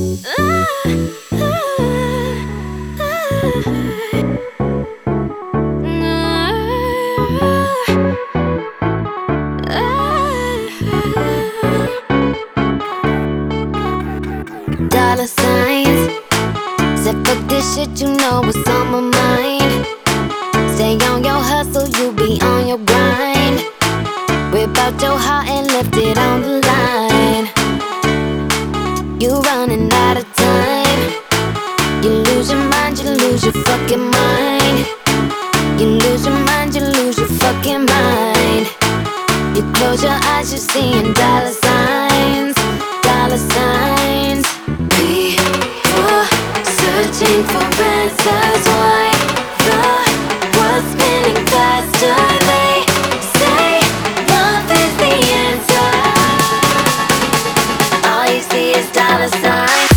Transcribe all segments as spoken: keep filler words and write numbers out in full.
Dollar signs. Said fuck this shit, you know what's on my mind. Stay on your hustle, you be on your grind. Whip out your heart and lift it on the line. You running out of time. You lose your mind, you lose your fucking mind. You lose your mind, you lose your fucking mind. You close your eyes, you're seeing dollar signs. Dollar signs. We were searching for answers. Why the world's spinning faster? They say love is the answer. All you see is dollar signs.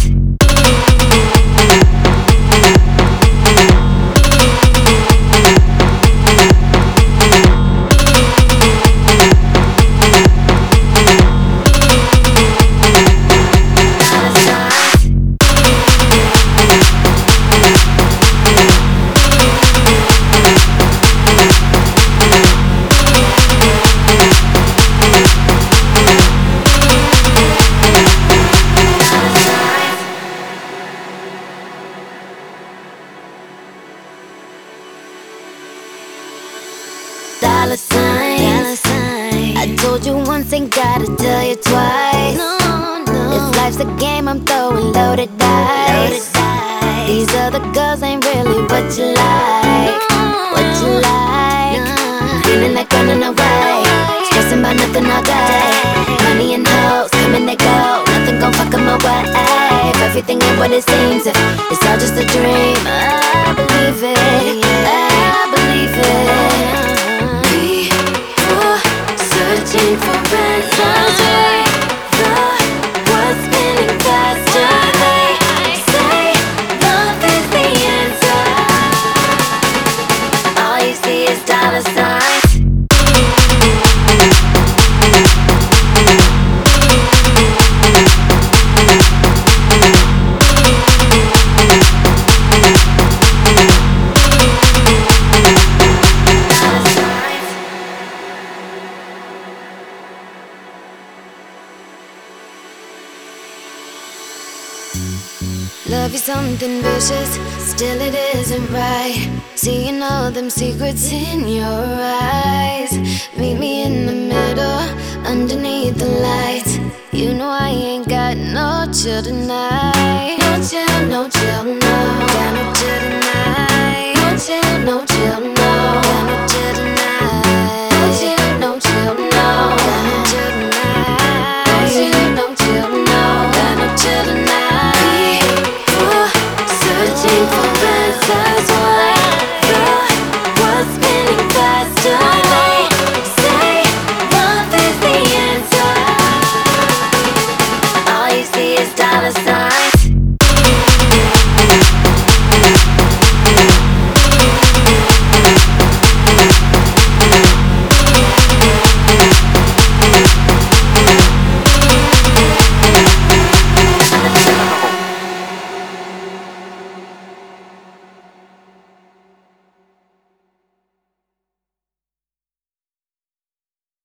Dollar signs. Dollar signs. I told you once, ain't gotta tell you twice. No, no. If life's a game, I'm throwing loaded dice. Loaded dice. These other girls ain't really what you like. No. What you like? No. Feeling like running away. Stressing about nothing all day. Money and hoes come and they go. Nothing gon' fuck 'em away. If everything ain't what it seems, if it's all just a dream, I believe it. I believe it. Searching for answers. Why the world's spinning faster? They say love is the answer. All you see is dollar signs. Love is something vicious, still it isn't right. Seeing all them secrets in your eyes. Meet me in the middle, underneath the lights. You know I ain't got no chill tonight. No chill, no chill, no. Got no chill tonight. No chill, no chill, no.